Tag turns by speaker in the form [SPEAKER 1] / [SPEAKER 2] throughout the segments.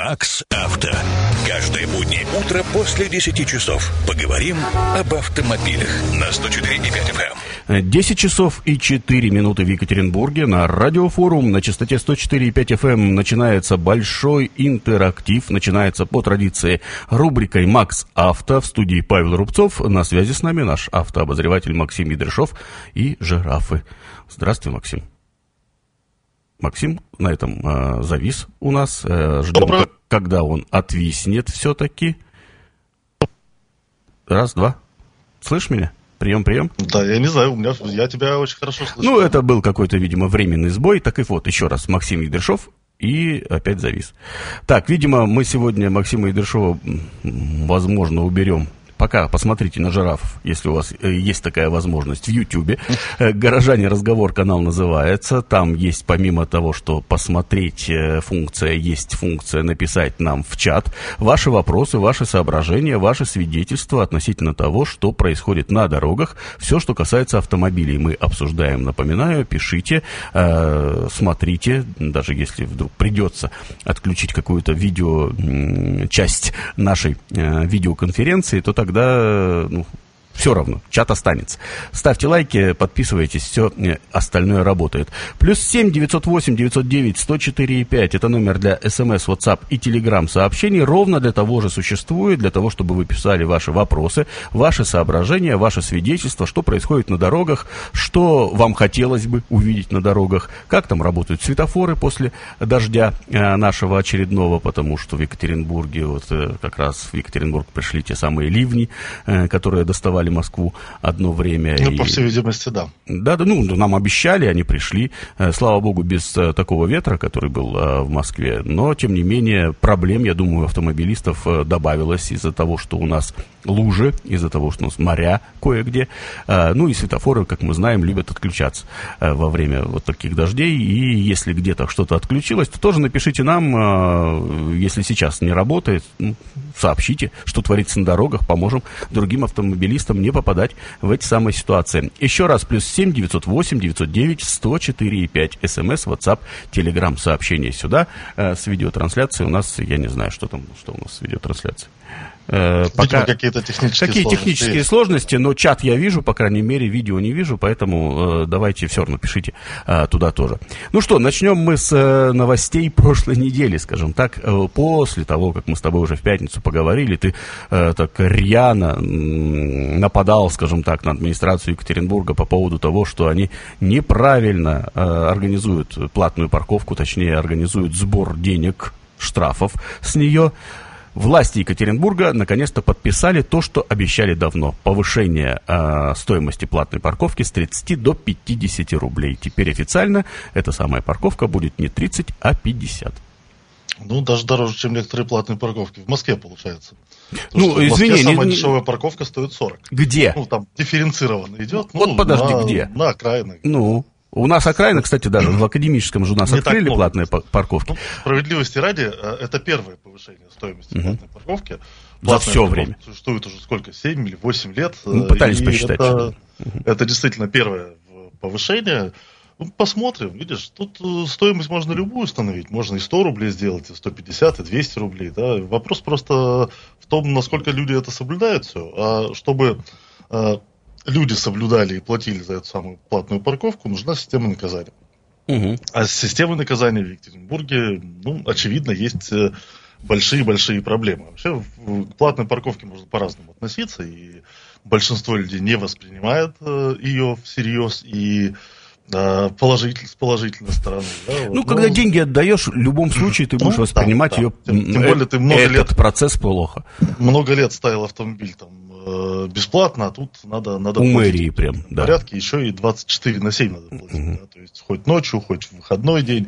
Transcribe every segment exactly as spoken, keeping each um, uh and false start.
[SPEAKER 1] Макс Авто. Каждое буднее утро после десяти часов поговорим об автомобилях на сто четыре и пять эф эм.
[SPEAKER 2] десять часов и четыре минуты в Екатеринбурге. На Радиофорум на частоте сто четыре и пять эф эм начинается большой интерактив. Начинается по традиции рубрикой «Макс Авто». В студии Павел Рубцов. На связи с нами наш автообозреватель Максим Едряшов и жирафы. Здравствуй, Максим. Максим на этом э, завис у нас. Э, ждем, как, когда он отвиснет все-таки. Раз, два. Слышь меня? Прием, прием.
[SPEAKER 3] Да, я не знаю, у меня, я тебя очень хорошо слышу.
[SPEAKER 2] Ну, это был какой-то, видимо, временный сбой. Так и вот, еще раз, Максим Едряшов. И опять завис. Так, видимо, мы сегодня Максима Едряшова, возможно, уберем. Пока посмотрите на жирафов, если у вас есть такая возможность, в Ютьюбе. «Горожане. Разговор» канал называется. Там есть, помимо того, что посмотреть функция, есть функция написать нам в чат ваши вопросы, ваши соображения, ваши свидетельства относительно того, что происходит на дорогах. Все, что касается автомобилей, мы обсуждаем. Напоминаю, пишите, э, смотрите, даже если вдруг придется отключить какую-то видео, часть нашей э, видеоконференции, то тогда, ну, все равно, чат останется. Ставьте лайки, подписывайтесь, все остальное работает. Плюс семь девятьсот восемь девятьсот девять сто четыре и пять. Это номер для смс, WhatsApp и Telegram сообщений. Ровно для того же существует, для того, чтобы вы писали ваши вопросы, ваши соображения, ваши свидетельства, что происходит на дорогах, что вам хотелось бы увидеть на дорогах, как там работают светофоры после дождя э, нашего очередного, потому что в Екатеринбурге, вот э, как раз в Екатеринбург пришли те самые ливни, э, которые доставали Москву одно время.
[SPEAKER 3] Ну,
[SPEAKER 2] и...
[SPEAKER 3] по всей видимости, да.
[SPEAKER 2] Да, да, ну, нам обещали, они пришли. Слава богу, без такого ветра, который был в Москве. Но, тем не менее, проблем, я думаю, автомобилистов добавилось из-за того, что у нас лужи, из-за того, что у нас моря кое-где. Ну, и светофоры, как мы знаем, любят отключаться во время вот таких дождей. И если где-то что-то отключилось, то тоже напишите нам, если сейчас не работает, ну, сообщите, что творится на дорогах, поможем другим автомобилистам не попадать в эти самые ситуации. Еще раз, плюс семь девятьсот восемь девятьсот девять сто четыре и пять. СМС, WhatsApp, Telegram, сообщение сюда. Э, с видеотрансляцией у нас, я не знаю, что там, что у нас с видеотрансляцией. Э, пока...
[SPEAKER 3] Какие-то технические
[SPEAKER 2] Какие
[SPEAKER 3] сложности
[SPEAKER 2] технические
[SPEAKER 3] есть.
[SPEAKER 2] сложности, но чат я вижу, по крайней мере, видео не вижу, поэтому э, давайте все равно пишите э, туда тоже. Ну что, начнем мы с э, новостей прошлой недели, скажем так. Э, после того, как мы с тобой уже в пятницу поговорили, ты э, так рьяно э, нападал, скажем так, на администрацию Екатеринбурга по поводу того, что они неправильно э, организуют платную парковку, точнее, организуют сбор денег, штрафов с нее. Власти Екатеринбурга наконец-то подписали то, что обещали давно. Повышение э, стоимости платной парковки с тридцати до пятидесяти рублей. Теперь официально эта самая парковка будет не тридцать, а пятьдесят.
[SPEAKER 3] Ну, даже дороже, чем некоторые платные парковки. В Москве, получается.
[SPEAKER 2] Ну,
[SPEAKER 3] в
[SPEAKER 2] извини,
[SPEAKER 3] Москве самая
[SPEAKER 2] не...
[SPEAKER 3] дешевая парковка стоит сорок.
[SPEAKER 2] Где?
[SPEAKER 3] Ну, там дифференцированно идет.
[SPEAKER 2] Вот
[SPEAKER 3] ну,
[SPEAKER 2] подожди,
[SPEAKER 3] на,
[SPEAKER 2] где?
[SPEAKER 3] На окраинах.
[SPEAKER 2] Ну... У нас окраины, кстати, даже в Академическом же у нас
[SPEAKER 3] Не
[SPEAKER 2] открыли платные парковки.
[SPEAKER 3] Ну, справедливости ради, это первое повышение стоимости угу. платной парковки.
[SPEAKER 2] За все время.
[SPEAKER 3] Существует уже сколько, семь или восемь лет.
[SPEAKER 2] Мы пытались
[SPEAKER 3] и
[SPEAKER 2] посчитать.
[SPEAKER 3] Это, угу. это действительно первое повышение. Ну, посмотрим, видишь, тут стоимость можно любую установить. Можно и сто рублей сделать, и сто пятьдесят, и двести рублей. Да? Вопрос просто в том, насколько люди это соблюдают все. А чтобы... люди соблюдали и платили за эту самую платную парковку, нужна система наказания. Угу. А с системой наказания в Екатеринбурге, ну, очевидно, есть большие-большие проблемы. Вообще, к платной парковке можно по-разному относиться, и большинство людей не воспринимает ее всерьез, и положитель, с положительной стороны. Да, вот.
[SPEAKER 2] Ну, когда ну, деньги отдаешь, в любом случае ты будешь ну, воспринимать да, ее,
[SPEAKER 3] да. Тем, тем более ты много
[SPEAKER 2] этот
[SPEAKER 3] лет,
[SPEAKER 2] процесс плохо.
[SPEAKER 3] Много лет ставил автомобиль там бесплатно, а тут надо, надо
[SPEAKER 2] у мэрии прям,
[SPEAKER 3] в
[SPEAKER 2] да.
[SPEAKER 3] порядке, еще и двадцать четыре на семь надо платить. Uh-huh. Да, то есть хоть ночью, хоть в выходной день,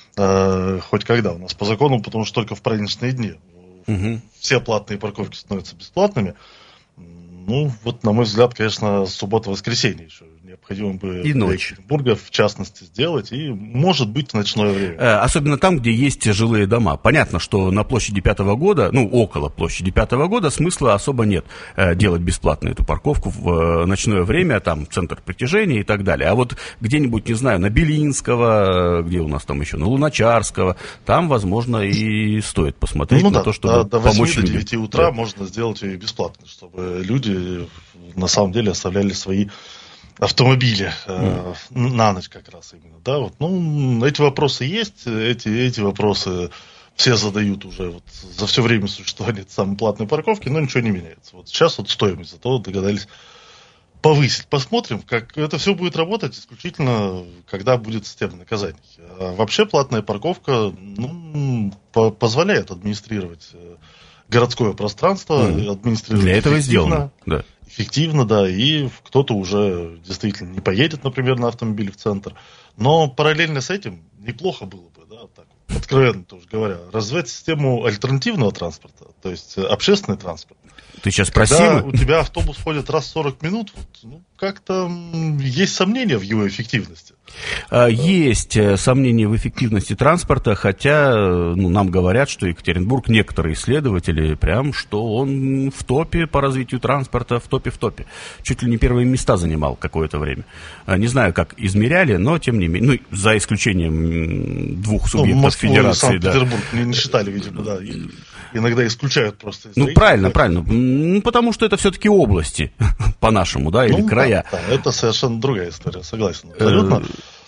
[SPEAKER 3] э, хоть когда. У нас по закону, потому что только в праздничные дни uh-huh. все платные парковки становятся бесплатными. Ну, вот, на мой взгляд, конечно, суббота-воскресенье еще необходимо бы
[SPEAKER 2] и
[SPEAKER 3] для
[SPEAKER 2] ночь.
[SPEAKER 3] Екатеринбурга, в частности, сделать, и, может быть, в ночное время.
[SPEAKER 2] Особенно там, где есть жилые дома. Понятно, что на площади Пятого года, ну, около площади Пятого года смысла особо нет делать бесплатно эту парковку в ночное время, там, центр притяжения и так далее. А вот где-нибудь, не знаю, на Белинского, где у нас там еще, на Луначарского, там, возможно, и стоит посмотреть
[SPEAKER 3] ну,
[SPEAKER 2] на
[SPEAKER 3] да,
[SPEAKER 2] то, чтобы
[SPEAKER 3] до, до
[SPEAKER 2] помочь
[SPEAKER 3] восьми,
[SPEAKER 2] людям.
[SPEAKER 3] до девяти утра
[SPEAKER 2] да.
[SPEAKER 3] можно сделать ее бесплатно, чтобы люди на самом деле оставляли свои автомобили э, mm. на ночь как раз именно. Да? Вот, ну, эти вопросы есть, эти, эти вопросы все задают уже вот за все время существования самой платной парковки, но ничего не меняется. Вот сейчас вот стоимость, зато догадались повысить. Посмотрим, как это все будет работать исключительно, когда будет система наказаний. А вообще платная парковка ну, по- позволяет администрировать городское пространство, mm. администрировать
[SPEAKER 2] для этого сделано. Да.
[SPEAKER 3] Эффективно, да, и кто-то уже действительно не поедет, например, на автомобиле в центр. Но параллельно с этим неплохо было бы, да, так, откровенно тоже говоря, развивать систему альтернативного транспорта, то есть общественный транспорт.
[SPEAKER 2] Ты сейчас про
[SPEAKER 3] Когда
[SPEAKER 2] Симы?
[SPEAKER 3] у тебя автобус ходит раз в сорок минут, вот, ну, как-то есть сомнения в его эффективности.
[SPEAKER 2] Есть сомнения в эффективности транспорта, хотя ну, нам говорят, что Екатеринбург, некоторые исследователи, прям, что он в топе по развитию транспорта, в топе, в топе. Чуть ли не первые места занимал какое-то время. Не знаю, как измеряли, но тем не менее, ну, за исключением двух субъектов
[SPEAKER 3] ну, Москву
[SPEAKER 2] федерации.
[SPEAKER 3] И Санкт-Петербург да. не, не считали, видимо, да. И иногда исключают просто.
[SPEAKER 2] Ну, правильно, правильно. Ну, потому что это все-таки области, по-нашему, да, или
[SPEAKER 3] ну,
[SPEAKER 2] края.
[SPEAKER 3] Да, да, это совершенно другая история, согласен. Абсолютно.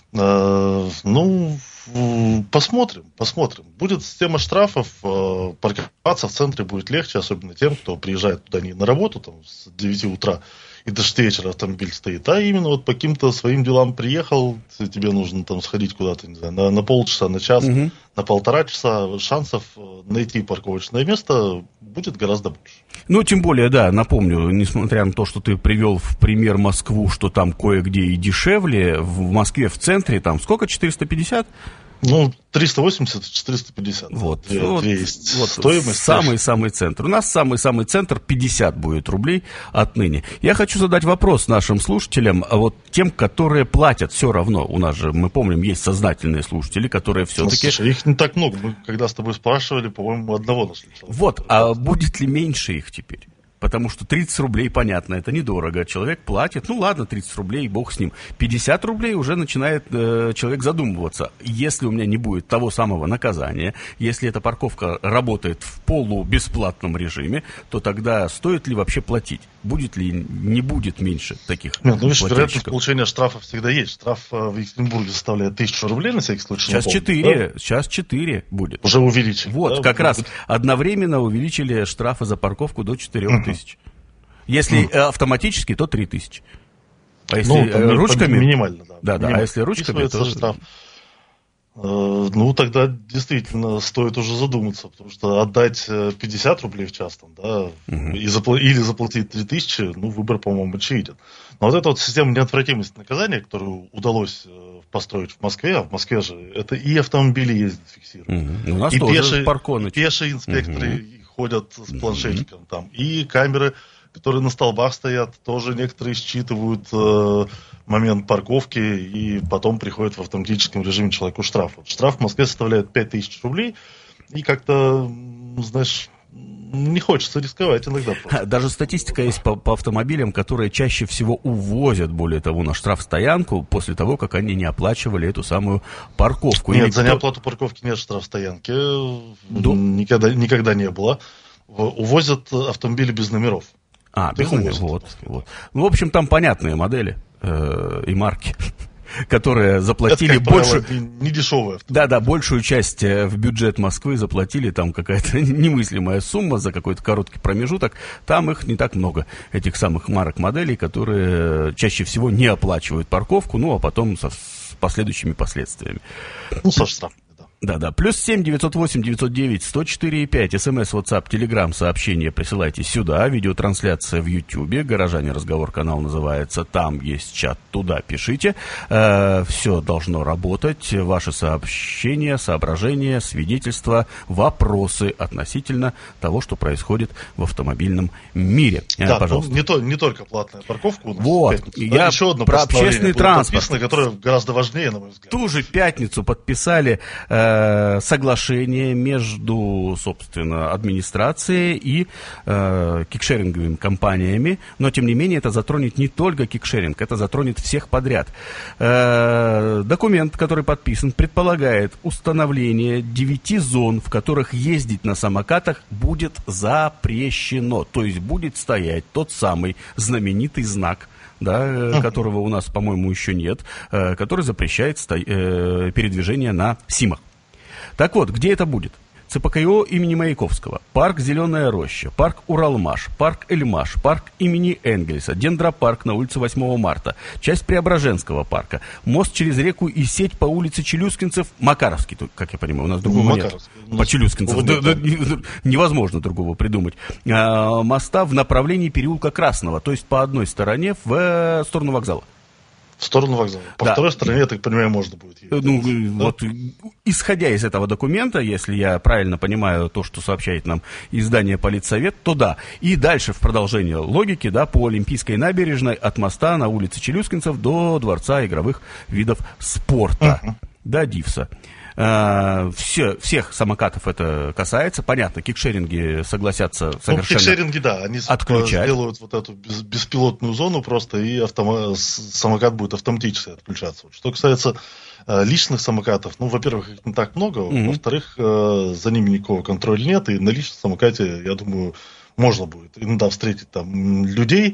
[SPEAKER 3] Ну, посмотрим, посмотрим. Будет система штрафов, парковаться в центре будет легче, особенно тем, кто приезжает туда не на работу, там, с девяти утра и до шести вечера автомобиль стоит, а именно вот по каким-то своим делам приехал, тебе нужно там сходить куда-то, не знаю, на, на полчаса, на час, угу. на полтора часа, шансов найти парковочное место будет гораздо больше.
[SPEAKER 2] Ну, тем более, да, напомню, несмотря на то, что ты привел в пример Москву, что там кое-где и дешевле, в Москве в центре там сколько, четыреста пятьдесят?
[SPEAKER 3] Ну, триста восемьдесят - четыреста пятьдесят.
[SPEAKER 2] Вот,
[SPEAKER 3] две,
[SPEAKER 2] вот,
[SPEAKER 3] две есть
[SPEAKER 2] вот
[SPEAKER 3] стоимость.
[SPEAKER 2] Самый-самый центр. У нас самый-самый центр пятьдесят будет рублей отныне. Я хочу задать вопрос нашим слушателям, а вот тем, которые платят все равно. У нас же, мы помним, есть сознательные слушатели, которые все-таки...
[SPEAKER 3] Ну, слушай, их не так много. Мы когда с тобой спрашивали, по-моему, одного нашли.
[SPEAKER 2] Вот, а будет ли меньше их теперь? Потому что тридцать рублей, понятно, это недорого. Человек платит, ну ладно, тридцать рублей, бог с ним. пятьдесят рублей уже начинает э, человек задумываться. Если у меня не будет того самого наказания, если эта парковка работает в полубесплатном режиме, то тогда стоит ли вообще платить? Будет ли, не будет меньше таких
[SPEAKER 3] Нет, ну, видишь,
[SPEAKER 2] плательщиков?
[SPEAKER 3] вероятность получения штрафа всегда есть. Штраф в Екатеринбурге составляет тысячу рублей, на всякий случай.
[SPEAKER 2] Сейчас четыре, да? Сейчас четыре будет.
[SPEAKER 3] Уже увеличили.
[SPEAKER 2] Вот, да? Как раз одновременно увеличили штрафы за парковку до четырех тысяч. Если uh-huh. автоматически, то три тысячи. А если ну, ручками...
[SPEAKER 3] Минимально, да.
[SPEAKER 2] Да,
[SPEAKER 3] минимально.
[SPEAKER 2] Да, а если ручками, то...
[SPEAKER 3] штраф. Ну, тогда действительно стоит уже задуматься, потому что отдать пятьдесят рублей в час, там, да, uh-huh. и запла- или заплатить три тысячи, ну, выбор, по-моему, очевиден. Но вот эта вот система неотвратимости наказания, которую удалось построить в Москве, а в Москве же это и автомобили ездят фиксируют,
[SPEAKER 2] uh-huh. У нас
[SPEAKER 3] и
[SPEAKER 2] тоже
[SPEAKER 3] пешие,
[SPEAKER 2] парконы.
[SPEAKER 3] пешие инспекторы uh-huh. ходят с планшетиком uh-huh. там, и камеры, которые на столбах стоят, тоже некоторые считывают э, момент парковки и потом приходят в автоматическом режиме человеку штраф. Вот штраф в Москве составляет пять тысяч рублей, и как-то, знаешь, не хочется рисковать иногда. Просто.
[SPEAKER 2] Даже статистика есть по, по автомобилям, которые чаще всего увозят, более того, на штрафстоянку после того, как они не оплачивали эту самую парковку.
[SPEAKER 3] Нет,
[SPEAKER 2] Или
[SPEAKER 3] за
[SPEAKER 2] кто...
[SPEAKER 3] неоплату парковки нет штрафстоянки, Ду... никогда, никогда не было. Увозят автомобили без номеров.
[SPEAKER 2] А, без номеров, вот, вот. Ну, в общем, там понятные модели э, и марки, которые заплатили
[SPEAKER 3] это, как
[SPEAKER 2] больше...
[SPEAKER 3] правило, не, не дешевые.
[SPEAKER 2] Да-да, большую часть в бюджет Москвы заплатили, там какая-то немыслимая сумма за какой-то короткий промежуток. Там их не так много, этих самых марок моделей, которые чаще всего не оплачивают парковку, ну, а потом со, с последующими последствиями.
[SPEAKER 3] Ну, со штрафами, да.
[SPEAKER 2] Да-да, плюс семь девятьсот восемь девятьсот девять сто четыре и пять, смс, WhatsApp, Telegram, сообщения присылайте сюда, видеотрансляция в Ютьюбе, «Горожане. Разговор», канал называется, там есть чат, туда пишите, э, все должно работать, ваши сообщения, соображения, свидетельства, вопросы относительно того, что происходит в автомобильном мире.
[SPEAKER 3] Да,
[SPEAKER 2] э, пожалуйста.
[SPEAKER 3] Ну, не, то, не только платная парковка у нас.
[SPEAKER 2] Вот,
[SPEAKER 3] пятницу,
[SPEAKER 2] я
[SPEAKER 3] да, еще одно
[SPEAKER 2] про общественный транспорт.
[SPEAKER 3] Которое гораздо важнее, на мой взгляд.
[SPEAKER 2] Ту же пятницу подписали э, соглашение между, собственно, администрацией и э, кикшеринговыми компаниями, но, тем не менее, это затронет не только кикшеринг, это затронет всех подряд. Э, документ, который подписан, предполагает установление девяти зон, в которых ездить на самокатах будет запрещено, то есть будет стоять тот самый знаменитый знак, да, которого у нас, по-моему, еще нет, э, который запрещает сто... э, передвижение на СИМах. Так вот, где это будет? ЦПКИО имени Маяковского, парк «Зеленая роща», парк «Уралмаш», парк «Эльмаш», парк имени Энгельса, дендропарк на улице восьмого марта, часть Преображенского парка, мост через реку и сеть по улице Челюскинцев, Макаровский, как я понимаю, у нас другого нет. По Челюскинцев, да, да, невозможно другого придумать. А, моста в направлении переулка Красного, то есть по одной стороне в сторону вокзала.
[SPEAKER 3] В сторону вокзала. По да. второй стороне, я так понимаю, можно будет ездить.
[SPEAKER 2] Ну,
[SPEAKER 3] да?
[SPEAKER 2] вот, исходя из этого документа, если я правильно понимаю то, что сообщает нам издание «Политсовет», то да. И дальше в продолжение логики, да, по Олимпийской набережной от моста на улице Челюскинцев до Дворца игровых видов спорта. Uh-huh. До ДИФСа. Uh, все, всех самокатов это касается. Понятно, кикшеринги согласятся совершенно
[SPEAKER 3] ну, кикшеринги, да, они
[SPEAKER 2] отключать.
[SPEAKER 3] Сделают вот эту без, беспилотную зону просто, и автома... самокат будет автоматически отключаться. Что касается uh, личных самокатов, ну, во-первых, их не так много, mm-hmm. во-вторых, uh, за ними никакого контроля нет, и на личном самокате, я думаю, можно будет иногда встретить там людей,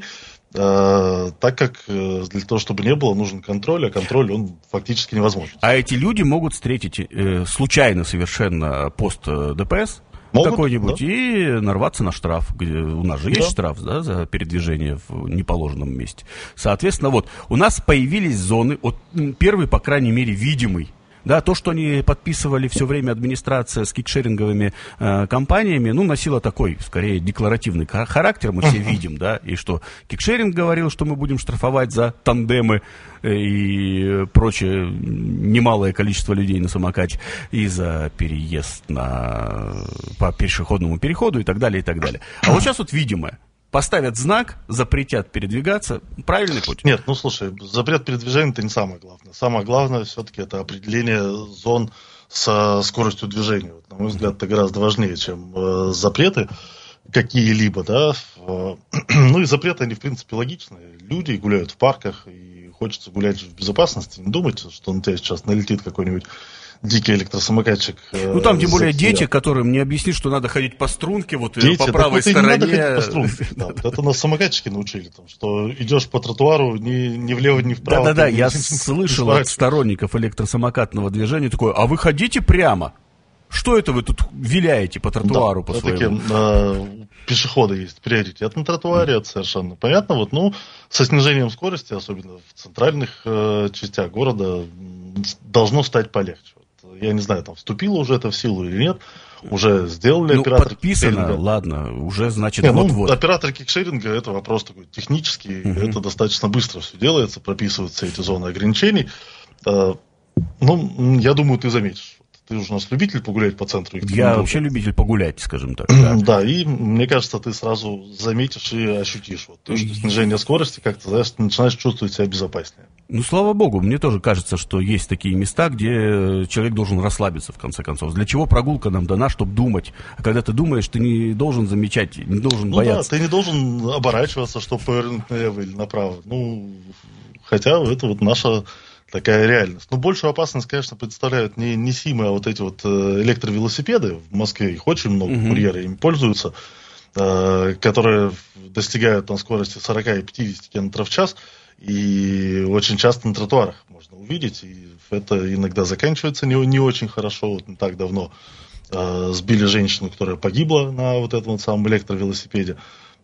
[SPEAKER 3] Uh, так как uh, для того, чтобы не было, нужен контроль, а контроль, он фактически невозможен.
[SPEAKER 2] А эти люди могут встретить э, случайно совершенно пост ДПС могут, какой-нибудь, да. И нарваться на штраф. Где, у нас же есть да. штраф, да, за передвижение в неположенном месте. Соответственно, вот, у нас появились зоны, вот, первый, по крайней мере, видимый. Да, то, что они подписывали все время администрация с кикшеринговыми э, компаниями, ну, носило такой, скорее, декларативный характер, мы все видим, да, и что кикшеринг говорил, что мы будем штрафовать за тандемы э, и прочее немалое количество людей на самокате, и за переезд на, по пешеходному переходу и так далее, и так далее. А вот сейчас вот видимое. Поставят знак, запретят передвигаться. Правильный путь?
[SPEAKER 3] Нет, ну слушай, запрет передвижения это не самое главное. Самое главное все-таки это определение зон со скоростью движения. Вот, на мой взгляд, это гораздо важнее, чем э, запреты какие-либо, да. Ну и запреты, они в принципе логичные. Люди гуляют в парках, и хочется гулять в безопасности. Не думайте, что на тебя сейчас налетит какой-нибудь дикий электросамокатчик.
[SPEAKER 2] Ну там тем более дети, которым не объяснишь, что надо ходить по струнке, вот дети, по правой
[SPEAKER 3] так,
[SPEAKER 2] стороне.
[SPEAKER 3] Не надо ходить по струнке, да. Это нас самокатчики научили, там, что идешь по тротуару ни, ни влево, ни вправо.
[SPEAKER 2] Да-да-да, я слышал от сторонников электросамокатного движения такое, а вы ходите прямо. Что это вы тут виляете по тротуару, да, по своему?
[SPEAKER 3] Э, пешехода есть приоритет на тротуаре, mm. это совершенно понятно. Вот, ну, со снижением скорости, особенно в центральных э, частях города, должно стать полегче. Вот, я не знаю, там вступило уже это в силу или нет. Уже сделали
[SPEAKER 2] ну,
[SPEAKER 3] оператор
[SPEAKER 2] подписано,
[SPEAKER 3] кикшеринга.
[SPEAKER 2] Ладно, уже, значит,
[SPEAKER 3] не,
[SPEAKER 2] вот-вот.
[SPEAKER 3] Ну, оператор кикшеринга, это вопрос такой технический, mm-hmm. это достаточно быстро все делается, прописываются эти зоны ограничений. Э, ну, я думаю, ты заметишь. Ты уже у нас любитель погулять по центру.
[SPEAKER 2] Я вообще любитель погулять, скажем так.
[SPEAKER 3] Да. Да, и мне кажется, ты сразу заметишь и ощутишь. Вот, то, что снижение скорости, как-то, знаешь, ты начинаешь чувствовать себя безопаснее.
[SPEAKER 2] Ну, слава богу, мне тоже кажется, что есть такие места, где человек должен расслабиться, в конце концов. Для чего прогулка нам дана, чтобы думать. А когда ты думаешь, ты не должен замечать, не должен
[SPEAKER 3] ну
[SPEAKER 2] бояться.
[SPEAKER 3] Да, ты не должен оборачиваться, чтобы повернуть налево или направо. Ну, хотя это вот наша... такая реальность. Но большую опасность, конечно, представляют не, не СИМы, а вот эти вот электровелосипеды. В Москве их очень много, uh-huh. курьеры им пользуются, э, которые достигают там скорости сорок и пятьдесят километров в час. И очень часто на тротуарах можно увидеть. И это иногда заканчивается не, не очень хорошо. Вот не так давно э, сбили женщину, которая погибла на вот этом вот самом электровелосипеде.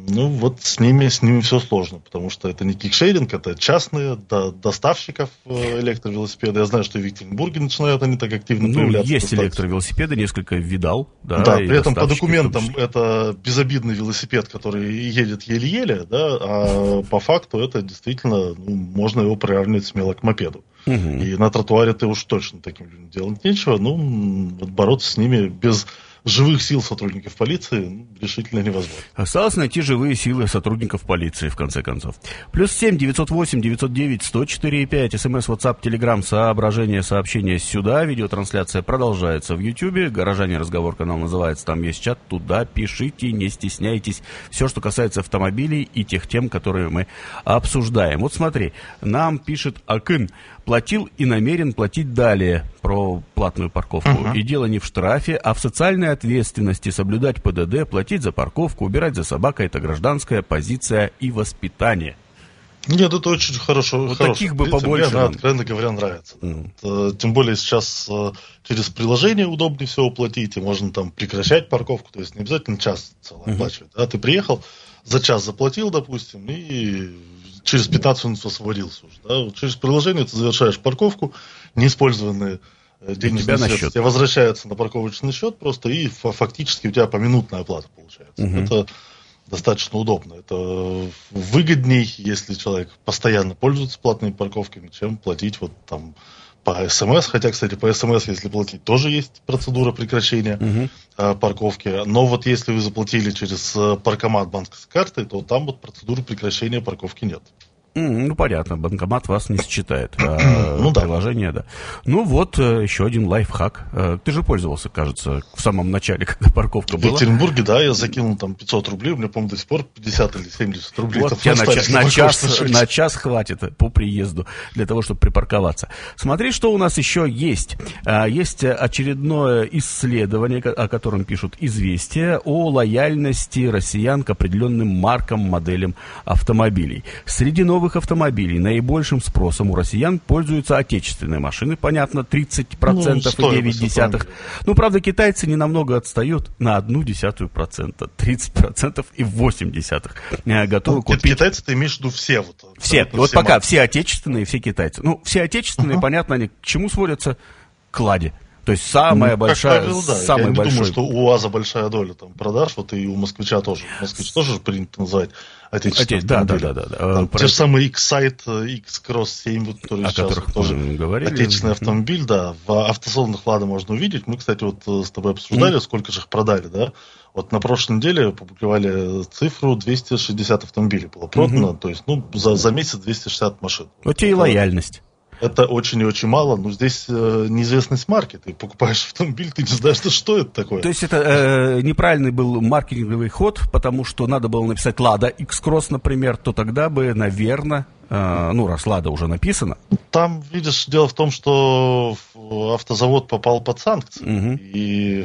[SPEAKER 3] Ну, вот с ними, с ними все сложно, потому что это не кикшеринг, это частные до, доставщиков электровелосипеда. Я знаю, что в Екатеринбурге начинают они так активно
[SPEAKER 2] ну,
[SPEAKER 3] появляться.
[SPEAKER 2] Есть
[SPEAKER 3] достаточно.
[SPEAKER 2] Электровелосипеды, несколько видал. Да,
[SPEAKER 3] да при этом по документам
[SPEAKER 2] тоже.
[SPEAKER 3] Это безобидный велосипед, который едет еле-еле, да, а по факту это действительно, ну, можно его приравнивать смело к мопеду. Угу. И на тротуаре ты уж точно таким людям делать нечего. Ну, вот бороться с ними без живых сил сотрудников полиции ну, решительно невозможно.
[SPEAKER 2] Осталось найти живые силы сотрудников полиции, в конце концов. Плюс семь девятьсот восемь девятьсот девять сто четыре пять. СМС, WhatsApp, Telegram, соображения, сообщения сюда. Видеотрансляция продолжается в Ютьюбе. Горожане, разговор, канал называется. Там есть чат. Туда пишите, не стесняйтесь. Все, что касается автомобилей и тех тем, которые мы обсуждаем. Вот смотри, нам пишет Акын. Платил и намерен платить далее про платную парковку. Uh-huh. И дело не в штрафе, а в социальной ответственности. Соблюдать ПДД, платить за парковку, убирать за собакой. Это гражданская позиция и воспитание.
[SPEAKER 3] Нет, это очень хорошо.
[SPEAKER 2] Вот таких бы побольше.
[SPEAKER 3] Мне она, откровенно говоря, нравится. Mm. Тем более сейчас через приложение удобнее все уплатить, и можно там прекращать парковку, то есть не обязательно час целый mm-hmm. оплачивать. А ты приехал, за час заплатил, допустим, и через пятнадцать минут освободился уже. Да? Вот через приложение ты завершаешь парковку, неиспользованные денежные средства тебе возвращаются на парковочный счет просто, и фактически у тебя поминутная оплата получается. Mm-hmm. Это достаточно удобно. Это выгодней, если человек постоянно пользуется платными парковками, чем платить вот там по СМС. Хотя, кстати, по СМС, если платить, тоже есть процедура прекращения uh-huh. а, парковки. Но вот если вы заплатили через паркомат банковской карты, то там вот процедуры прекращения парковки нет.
[SPEAKER 2] Mm, ну, понятно, банкомат вас не считает. А ну, приложение, да. да. Ну, вот еще один лайфхак. Ты же пользовался, кажется, в самом начале, когда парковка была.
[SPEAKER 3] В Екатеринбурге, да, я закинул там пятьсот рублей, у меня, по-моему, до сих пор пятьдесят или семьдесят рублей.
[SPEAKER 2] Вот тебе на, час, на, час, на час хватит по приезду для того, чтобы припарковаться. Смотри, что у нас еще есть. Есть очередное исследование, о котором пишут «Известия», о лояльности россиян к определенным маркам, моделям автомобилей. Среди новых новых автомобилей наибольшим спросом у россиян пользуются отечественные машины, понятно, тридцать процентов ну, и девять десятых. Ну, правда, китайцы не намного отстают на одну десятую процента, тридцать процентов и восемь десятых готовы
[SPEAKER 3] ну,
[SPEAKER 2] купить.
[SPEAKER 3] Китайцы, ты имеешь в виду все? Вот,
[SPEAKER 2] все, вот все пока марки. Все отечественные, все китайцы. Ну, все отечественные, uh-huh. понятно, они к чему сводятся? К «Ладе». То есть самая ну, большая,
[SPEAKER 3] правило, да.
[SPEAKER 2] самый
[SPEAKER 3] Я не
[SPEAKER 2] большой...
[SPEAKER 3] думаю, что у УАЗа большая доля там продаж, вот и у москвича тоже. Москвич тоже принято называть отечественным
[SPEAKER 2] да, да, да, да, да.
[SPEAKER 3] Там,
[SPEAKER 2] Про...
[SPEAKER 3] Те же самые X-Sight, X-Cross семь, вот, которые
[SPEAKER 2] о
[SPEAKER 3] сейчас тоже
[SPEAKER 2] говорили.
[SPEAKER 3] Отечественный автомобиль, да. В автосалонах «Лада» можно увидеть. Мы, кстати, вот с тобой обсуждали, mm. сколько же их продали, да. Вот на прошлой неделе опубликовали цифру двести шестьдесят автомобилей было продано, mm-hmm. то есть, ну, за, за месяц двести шестьдесят машин.
[SPEAKER 2] Вот тебе и лояльность.
[SPEAKER 3] Это очень и очень мало, но здесь э, неизвестность марки. Ты покупаешь автомобиль, ты не знаешь, что это такое.
[SPEAKER 2] То есть это э, неправильный был маркетинговый ход, потому что надо было написать «Лада X-Cross», например, то тогда бы, наверное, э, ну, раз «Лада» уже написано.
[SPEAKER 3] Там, видишь, дело в том, что автозавод попал под санкции, угу. и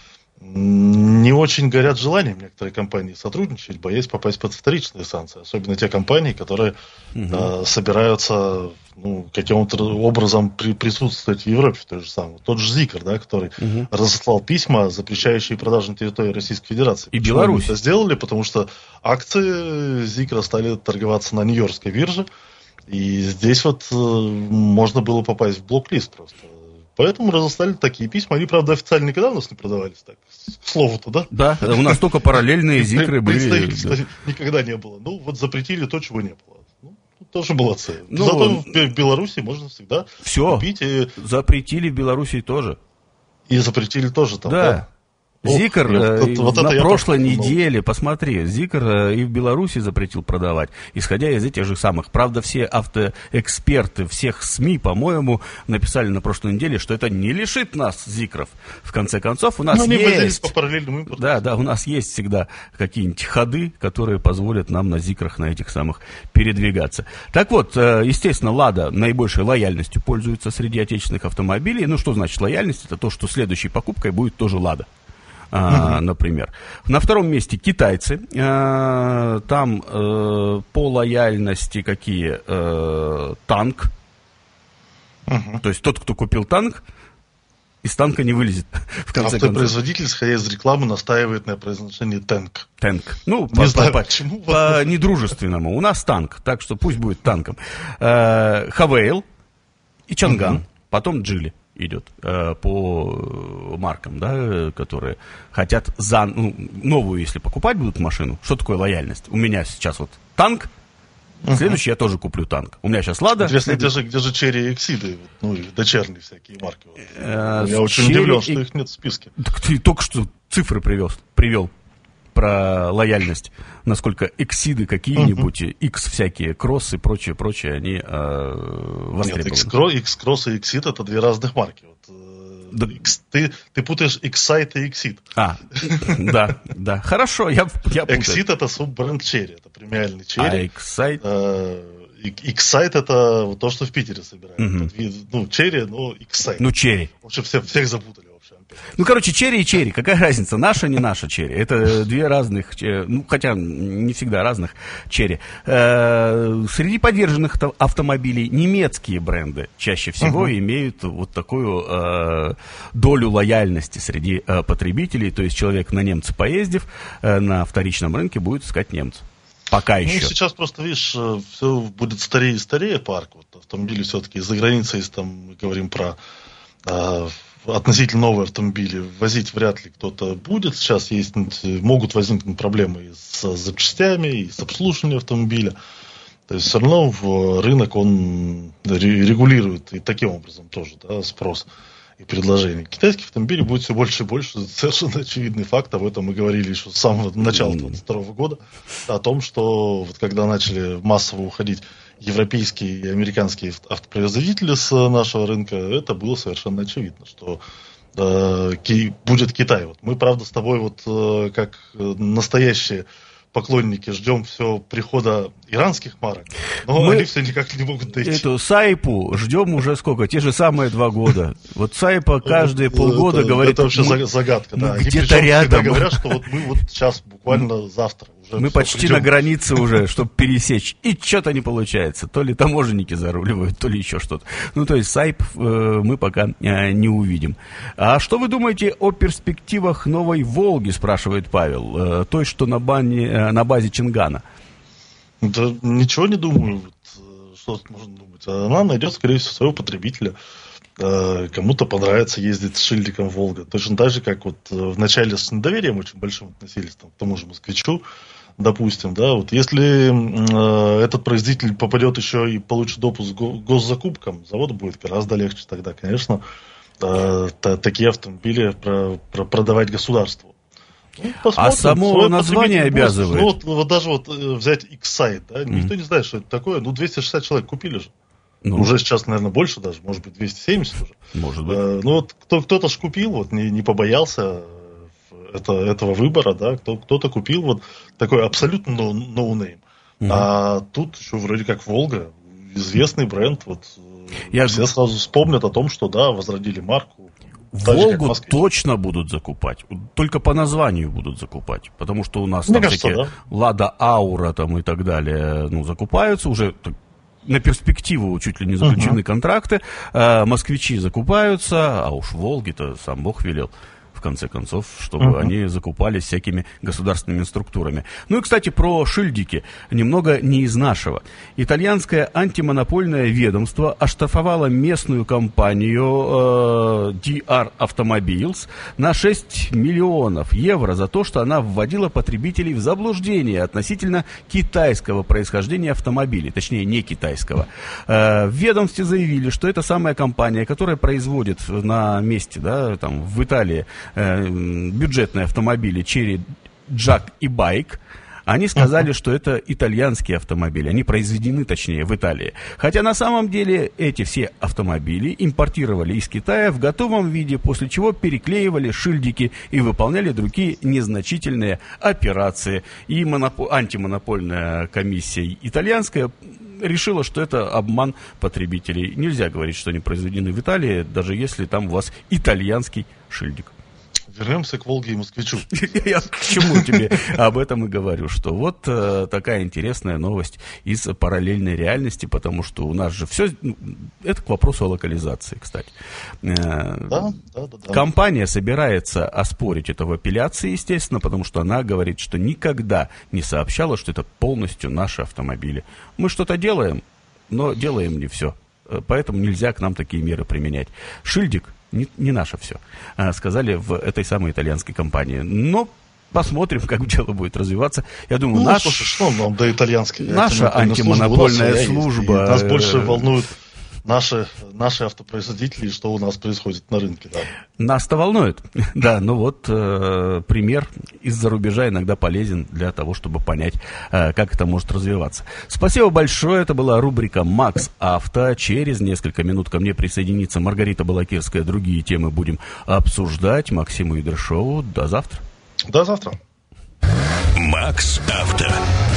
[SPEAKER 3] не очень горят желанием некоторые компании сотрудничать, боясь попасть под вторичные санкции. Особенно те компании, которые угу. э, собираются ну, каким-то образом при, присутствовать в Европе в той же самой. Тот же Зикр, да, который угу. разослал письма, запрещающие продажу на территории Российской Федерации.
[SPEAKER 2] И Беларусь.
[SPEAKER 3] Это сделали, потому что акции Зикра стали торговаться на Нью-Йоркской бирже. И здесь вот э, можно было попасть в блок-лист просто. Поэтому разослали такие письма. Они, правда, официально никогда у нас не продавались, так, к слову-то, да?
[SPEAKER 2] Да, у нас только параллельные Зикры были.
[SPEAKER 3] Никогда не было. Ну, вот запретили то, чего не было. Ну, тоже молодцы. Зато в Беларуси можно всегда купить.
[SPEAKER 2] Запретили в Беларуси тоже.
[SPEAKER 3] И запретили тоже там, да?
[SPEAKER 2] Зикр э, вот на прошлой неделе, посмотри, Зикр э, и в Беларуси запретил продавать, исходя из этих же самых. Правда, все автоэксперты всех СМИ, по-моему, написали на прошлой неделе, что это не лишит нас Зикров. В конце концов, у нас ну, есть...
[SPEAKER 3] по параллельному импорту.
[SPEAKER 2] Да, да, у нас есть всегда какие-нибудь ходы, которые позволят нам на Зикрах, на этих самых, передвигаться. Так вот, э, естественно, «Лада» наибольшей лояльностью пользуется среди отечественных автомобилей. Ну, что значит лояльность? Это то, что следующей покупкой будет тоже «Лада». Uh-huh. Например. На втором месте китайцы. Там э, по лояльности какие? Э, танк. Uh-huh. То есть тот, кто купил танк, из танка не вылезет, в конце концов.
[SPEAKER 3] Автопроизводитель, исходя из рекламы, настаивает на произношении танк.
[SPEAKER 2] Танк. Ну,
[SPEAKER 3] не
[SPEAKER 2] по,
[SPEAKER 3] знаю,
[SPEAKER 2] по,
[SPEAKER 3] почему.
[SPEAKER 2] По недружественному. У нас танк, так что пусть будет танком. Хавейл и Чанган, угу. Потом Джили идет э, по маркам, да, которые хотят за ну, новую, если покупать будут машину. Что такое лояльность? У меня сейчас вот танк, uh-huh. следующий я тоже куплю танк. У меня сейчас Лада.
[SPEAKER 3] Интересно, где же, где же Черри и Эксиды, ну, и дочерние всякие марки. Uh, я очень удивлен, что их нет в списке.
[SPEAKER 2] Так ты только что цифры привез, привел про лояльность, насколько Эксиды какие-нибудь, uh-huh. X всякие, кроссы и прочее, прочее, они э, востребованы.
[SPEAKER 3] Нет, X-Cross и Exit это две разных марки. Вот, э, да. X, ты, ты путаешь Excite и Exit.
[SPEAKER 2] А, да, да, хорошо, я, я путаю.
[SPEAKER 3] Exit это суббренд Черри, это премиальный Черри.
[SPEAKER 2] А Excite?
[SPEAKER 3] Э, Excite это то, что в Питере собирают. Uh-huh. Ну, Черри, ну, Excite.
[SPEAKER 2] Ну, Черри.
[SPEAKER 3] В общем, всех, всех запутали.
[SPEAKER 2] Ну, короче, черри и черри, какая разница, наша, не наша черри, это две разных, ну, хотя не всегда разных черри. Э, среди подержанных автомобилей немецкие бренды чаще всего uh-huh. имеют вот такую э, долю лояльности среди э, потребителей, то есть человек на немца поездив, э, на вторичном рынке будет искать немца. Пока еще.
[SPEAKER 3] Ну, сейчас просто, видишь, все будет старее и старее парк, вот автомобили все-таки из-за границы, если там мы говорим про... Э, относительно новые автомобили возить вряд ли кто-то будет. Сейчас есть, могут возникнуть проблемы и с запчастями, и с обслуживанием автомобиля. То есть все равно рынок он регулирует и таким образом тоже, да, спрос и предложение. Китайских автомобилей будет все больше и больше. Это совершенно очевидный факт. Об этом мы говорили еще с самого начала двадцать второго года. О том, что вот когда начали массово уходить европейские и американские автопроизводители с нашего рынка, это было совершенно очевидно, что э, ки, будет Китай. Вот мы, правда, с тобой вот э, как настоящие поклонники ждем все прихода иранских марок, но
[SPEAKER 2] мы
[SPEAKER 3] они все никак не могут дойти.
[SPEAKER 2] Эту Сайпу ждем уже сколько? Те же самые два года. Вот Сайпа каждые полгода
[SPEAKER 3] это,
[SPEAKER 2] говорит...
[SPEAKER 3] Это вообще мы, загадка, да. Они
[SPEAKER 2] где-то рядом.
[SPEAKER 3] говорят, что вот мы вот сейчас, буквально завтра уже
[SPEAKER 2] мы почти
[SPEAKER 3] придем.
[SPEAKER 2] На границе уже, чтобы пересечь. И что-то не получается. То ли таможенники заруливают, то ли еще что-то. Ну, то есть Сайп э, мы пока э, не увидим. А что вы думаете о перспективах новой Волги, спрашивает Павел, э, той, что на, бане, э, на базе Чингана?
[SPEAKER 3] Да ничего не думаю. Вот, что тут можно думать? Она найдет, скорее всего, своего потребителя. Э, кому-то понравится ездить с шильдиком Волга. Точно так же, как вот в начале с недоверием очень большим относились там, к тому же москвичу, допустим, да, вот если э, этот производитель попадет еще и получит допуск к госзакупкам, завод будет гораздо легче тогда, конечно, э, та, такие автомобили про, про, продавать государству. Ну,
[SPEAKER 2] а само название обязывает.
[SPEAKER 3] Ну, вот, вот даже вот взять Excite, да, mm-hmm. никто не знает, что это такое, ну, двести шестьдесят человек купили же. Ну, уже сейчас, наверное, больше даже, может быть, двести семьдесят уже.
[SPEAKER 2] Может быть.
[SPEAKER 3] Э, ну, вот кто, кто-то ж купил, вот, не, не побоялся это, этого выбора, да, кто, кто-то купил вот такой абсолютно ноунейм. No, no uh-huh. А тут еще вроде как Волга, известный бренд, вот Я... все сразу вспомнят о том, что, да, возродили марку.
[SPEAKER 2] Волгу точно будут закупать, только по названию будут закупать, потому что у нас
[SPEAKER 3] Мне
[SPEAKER 2] там
[SPEAKER 3] кажется,
[SPEAKER 2] всякие
[SPEAKER 3] да.
[SPEAKER 2] Лада Аура там и так далее, ну, закупаются уже... На перспективу чуть ли не заключены uh-huh. контракты, э, москвичи закупаются, а уж Волги-то сам Бог велел, в конце концов, чтобы uh-huh. они закупались всякими государственными структурами. Ну и, кстати, про шильдики, немного не из нашего. Итальянское антимонопольное ведомство оштрафовало местную компанию э, ди ар Automobiles на шесть миллионов евро за то, что она вводила потребителей в заблуждение относительно китайского происхождения автомобилей, точнее, не китайского. Э, в ведомстве заявили, что это самая компания, которая производит на месте, да, там, в Италии, бюджетные автомобили Черри, Джак и Байк, они сказали, uh-huh. что это итальянские автомобили, они произведены, точнее, в Италии. Хотя на самом деле эти все автомобили импортировали из Китая в готовом виде, после чего переклеивали шильдики и выполняли другие незначительные операции. И моноп... антимонопольная комиссия итальянская решила, что это обман потребителей. Нельзя говорить, что они произведены в Италии, даже если там у вас итальянский шильдик.
[SPEAKER 3] Вернемся к Волге и Москвичу.
[SPEAKER 2] Я к чему тебе об этом и говорю, что вот э, такая интересная новость из параллельной реальности, потому что у нас же все, это к вопросу о локализации, кстати. Э,
[SPEAKER 3] да, да, да, да.
[SPEAKER 2] Компания собирается оспорить это в апелляции, естественно, потому что она говорит, что никогда не сообщала, что это полностью наши автомобили. Мы что-то делаем, но делаем не все. Поэтому нельзя к нам такие меры применять. Шильдик не, не наше все, сказали в этой самой итальянской компании. Но посмотрим, как дело будет развиваться. Я думаю,
[SPEAKER 3] ну,
[SPEAKER 2] наш,
[SPEAKER 3] слушай, что нам до итальянской
[SPEAKER 2] наша антимонопольная
[SPEAKER 3] служба,
[SPEAKER 2] служба.
[SPEAKER 3] Нас больше волнует наши, наши автопроизводители, что у нас происходит на рынке. Да.
[SPEAKER 2] Нас-то волнует. Да, ну вот э, пример из-за рубежа иногда полезен для того, чтобы понять, э, как это может развиваться. Спасибо большое. Это была рубрика «Макс Авто». Через несколько минут ко мне присоединится Маргарита Балакирская. Другие темы будем обсуждать. Максиму Идыршову. До завтра.
[SPEAKER 3] До завтра.
[SPEAKER 1] «Макс Авто».